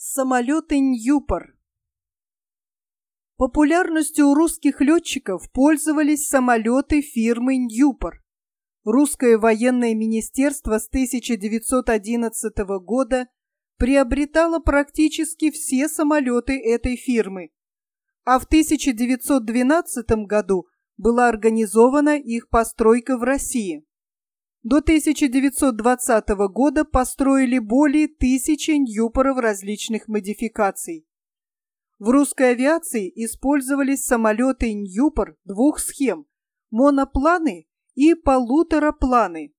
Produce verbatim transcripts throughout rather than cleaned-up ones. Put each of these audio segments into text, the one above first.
Самолеты Ньюпор. Популярностью у русских летчиков пользовались самолеты фирмы Ньюпор. Русское военное министерство с тысяча девятьсот одиннадцатого года приобретало практически все самолеты этой фирмы, а в тысяча девятьсот двенадцатом году была организована их постройка в России. До тысяча девятьсот двадцатого года построили более тысячи Ньюпоров различных модификаций. В русской авиации использовались самолеты Ньюпор двух схем – монопланы и полуторапланы.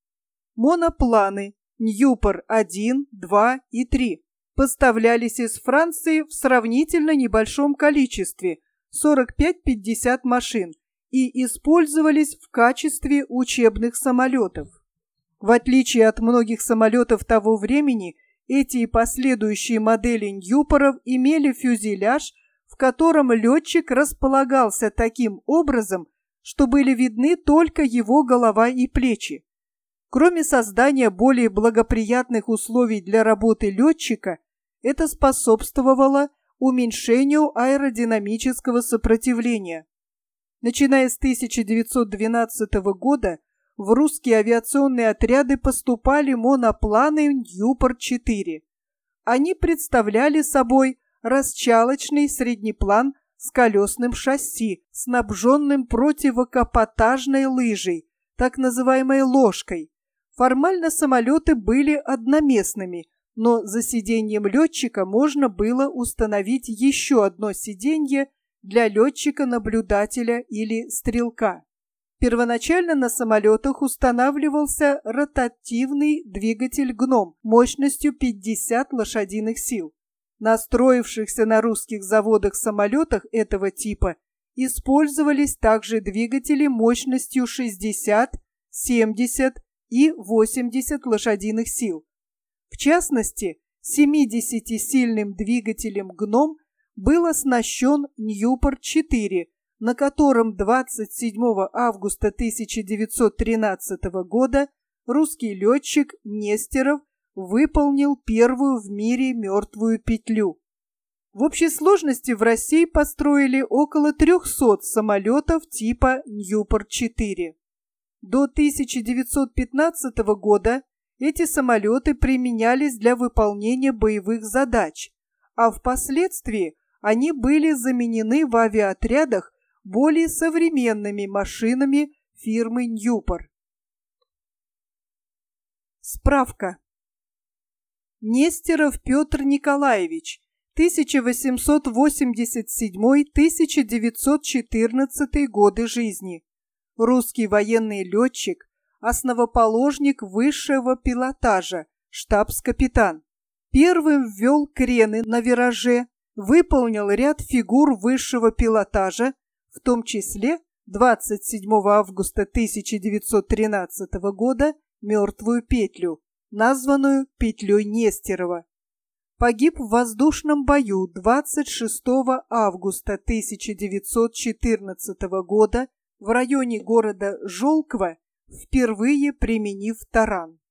Монопланы Ньюпор один, два и три поставлялись из Франции в сравнительно небольшом количестве – сорок пять — пятьдесят машин – и использовались в качестве учебных самолетов. В отличие от многих самолетов того времени, эти и последующие модели Ньюпоров имели фюзеляж, в котором летчик располагался таким образом, что были видны только его голова и плечи. Кроме создания более благоприятных условий для работы летчика, это способствовало уменьшению аэродинамического сопротивления. Начиная с тысяча девятьсот двенадцатого года в русские авиационные отряды поступали монопланы Ньюпор четыре. Они представляли собой расчалочный среднеплан с колесным шасси, снабженным противокапотажной лыжей, так называемой ложкой. Формально самолеты были одноместными, но за сиденьем летчика можно было установить еще одно сиденье для летчика-наблюдателя или стрелка. Первоначально на самолетах устанавливался ротативный двигатель «Гном» мощностью пятьдесят лошадиных сил. На строившихся на русских заводах самолетах этого типа использовались также двигатели мощностью шестьдесят, семьдесят и восемьдесят лошадиных сил. В частности, семидесятисильным двигателем «Гном» был оснащен Ньюпор четыре, на котором двадцать седьмого августа тысяча девятьсот тринадцатого года русский летчик Нестеров выполнил первую в мире мертвую петлю. В общей сложности в России построили около трехсот самолетов типа Ньюпор четыре. До тысяча девятьсот пятнадцатого года эти самолеты применялись для выполнения боевых задач, а впоследствии они были заменены в авиаотрядах более современными машинами фирмы Ньюпор. Справка. Нестеров Петр Николаевич, тысяча восемьсот восемьдесят седьмой — тысяча девятьсот четырнадцатый годы жизни. Русский военный летчик, основоположник высшего пилотажа, штабс-капитан. Первым ввел крены на вираже, выполнил ряд фигур высшего пилотажа, в том числе двадцать седьмого августа тысяча девятьсот тринадцатого года мертвую петлю, названную петлей Нестерова. Погиб в воздушном бою двадцать шестого августа тысяча девятьсот четырнадцатого года в районе города Жолква, впервые применив таран.